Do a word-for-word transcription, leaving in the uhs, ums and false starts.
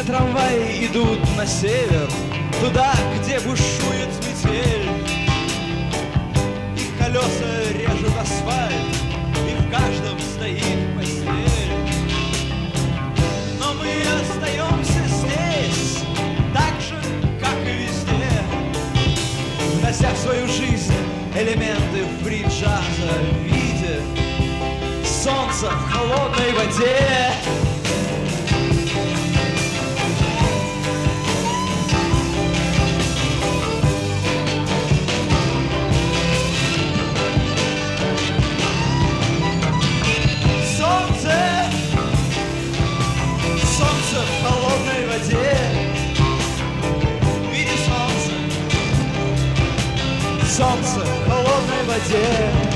Все трамваи идут на север, туда, где бушует метель. Их колеса режут асфальт, и в каждом стоит постель. Но мы остаемся здесь, так же, как и везде, внося в свою жизнь элементы фри-джаза в виде солнца в холодной воде. В холодной воде, в виде солнца, солнце в холодной воде.